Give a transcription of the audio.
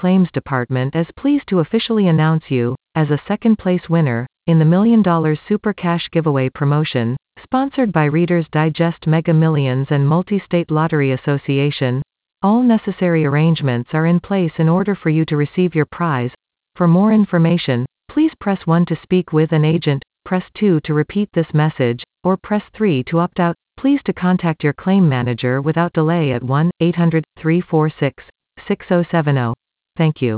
Claims Department is pleased to officially announce you as a second-place winner in the $1 Million Super Cash Giveaway promotion, sponsored by Reader's Digest Mega Millions and Multi-State Lottery Association. All necessary arrangements are in place in order for you to receive your prize. For more information, please press 1 to speak with an agent, press 2 to repeat this message, or press 3 to opt out. Please to contact your claim manager without delay at 1-800-346-6070. Thank you.